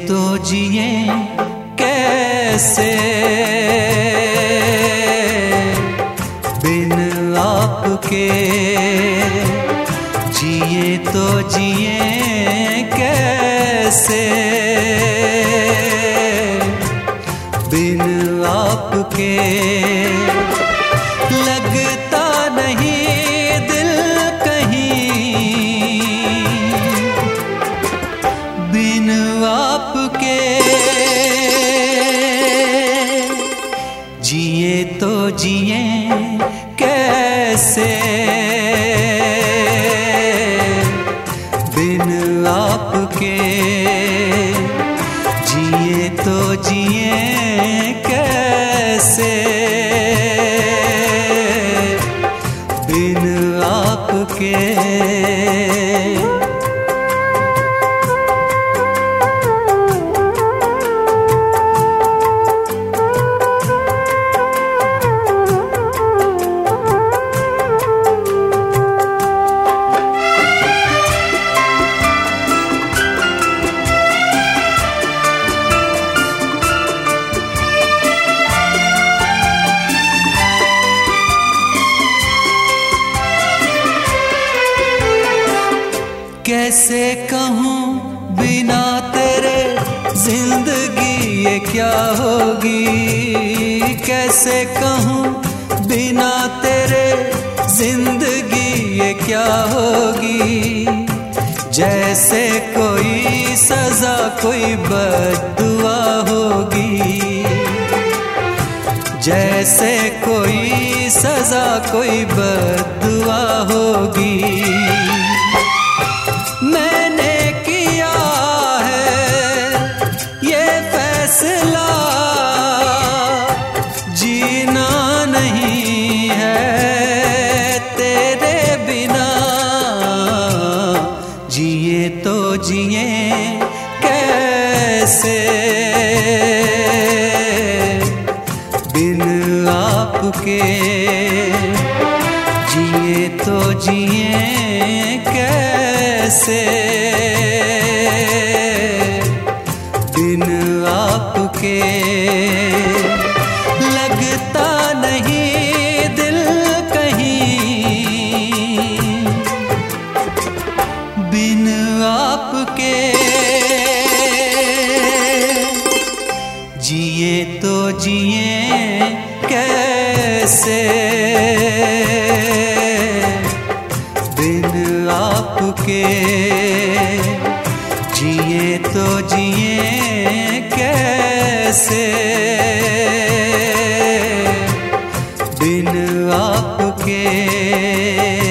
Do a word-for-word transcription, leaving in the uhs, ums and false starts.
तो जिए कैसे बिन आपके, जिए तो जिए कैसे बिन आपके। लगता नहीं दिल कहीं बिन आपके, जिए तो जिए कैसे बिन आपके, जिए तो जिए कैसे बिन आपके। कैसे कहूँ बिना तेरे जिंदगी ये क्या होगी, कैसे कहूँ बिना तेरे जिंदगी ये क्या होगी। जैसे कोई सजा कोई बद्दुआ होगी, जैसे कोई सजा कोई बद्दुआ होगी। मैंने किया है ये फैसला, जीना नहीं है तेरे बिना, जिए तो जिए कैसे बिन आपके, जिए तो जिए कैसे बिन आपके। लगता नहीं दिल कहीं बिन आपके, जिए तो जिए कैसे बिन आपके, जिए तो जिए कैसे बिन आपके।